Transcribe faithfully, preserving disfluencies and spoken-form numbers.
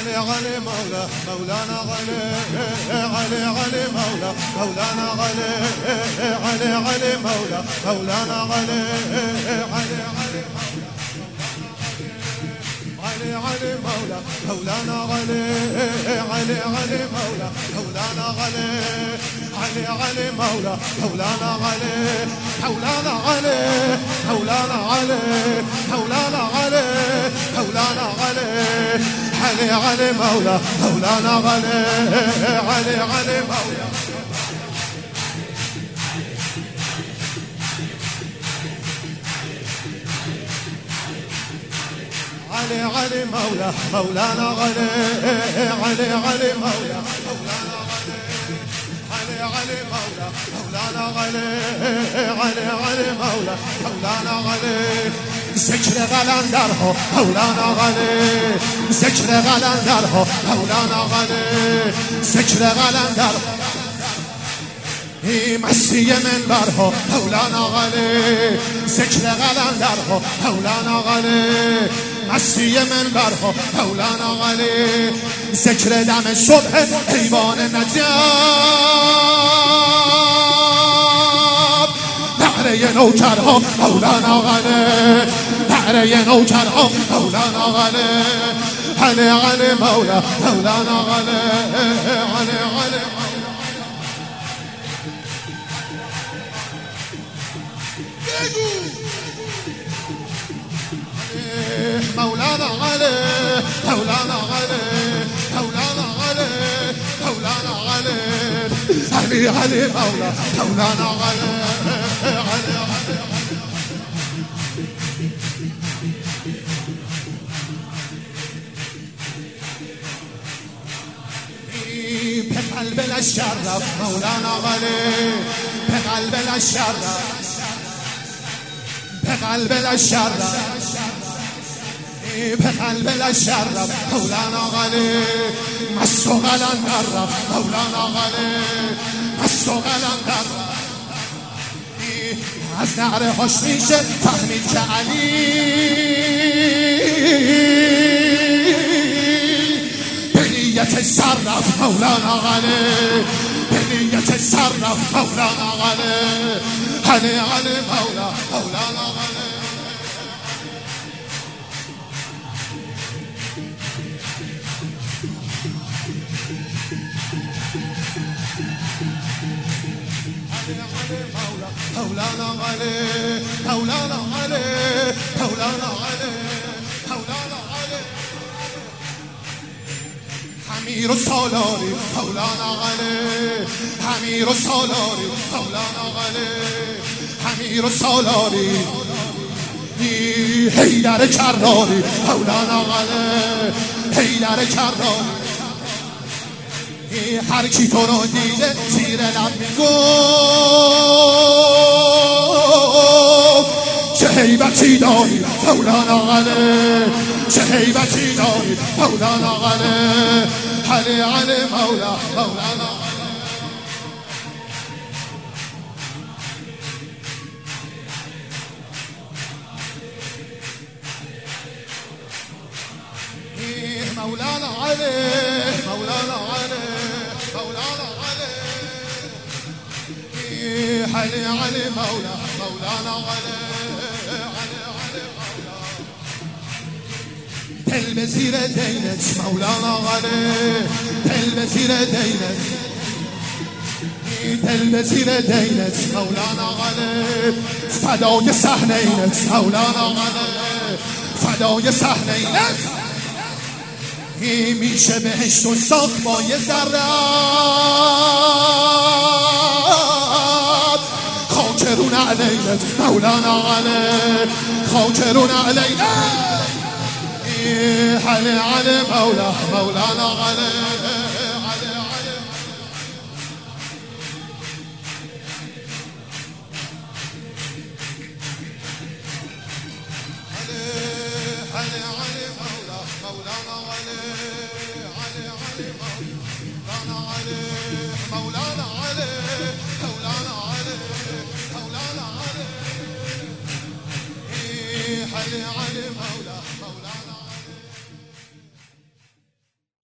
علي علي مولا مولانا علي علي علي مولا مولانا علي علي علي مولا مولانا علي علي علي علي علي مولا مولانا علي علي علي مولا مولانا علي علي علي مولا مولانا علي مولانا علي مولانا علي مولانا علي مولانا علي علي علي مولا مولانا علي علي علي مولا علي علي مولا مولانا علي علي علي مولا مولانا علي علي مولا مولانا علي علي علي مولا مولانا علي ذکر قلندرها مولانا علي ذکر قلندرها مولانا علي ذکر قلندرها مستی منبرها مولانا علي ذکر قلندرها مولانا علي مستی منبرها مولانا علي ذکر دم صبح ایوان نجف نعره نوکرها مولانا علي نعره نوکرها مولانا علي علي علي مولا مولانا علي علي علي مولانا علي مولانا علي مولانا علي مولانا علي علي علي مولا مولانا علي علي علي بقلب الشرف مولانا علي بقلب الشرف بقلب الشرف بقلب الشرف مولانا علي مست و قلندرف مولانا علي مست و قلندرف از نعره هاش میشه فهمید که علی به نیت صرف مولانا علي به نیت صرف مولانا علي علي علي مولا مولانا علي مولانا علي مولانا علي مولانا علي مولانا علي حمیر و سالاری مولانا علي حمیر و سالاری مولانا علي حمیر و سالاری حیدر کراری مولانا علي حیدر کراری هر کی تو رو دیده زیر لب میگفت چه هیبتی داری مولانا علي چه هیبتی داری مولانا علي علي علي مولا مولانا مولانا علي مولانا علي مولانا علي علي علي مولا مولانا علي علي علي مولا دل به زیر دینت مولانا علي دل به زیر دینت دل به زیر دینت مولانا علي فدای صحنینت مولانا علي فدای صحنینت میشه بهشت و ساخت با یه ذره خاکرون علیت مولانا علي خاکرون علیت علي علي مولا مولانا علي علي علي علي علي مولا مولانا علي علي علي مولانا علي مولانا علي مولانا علي مولانا علي علي علي مولا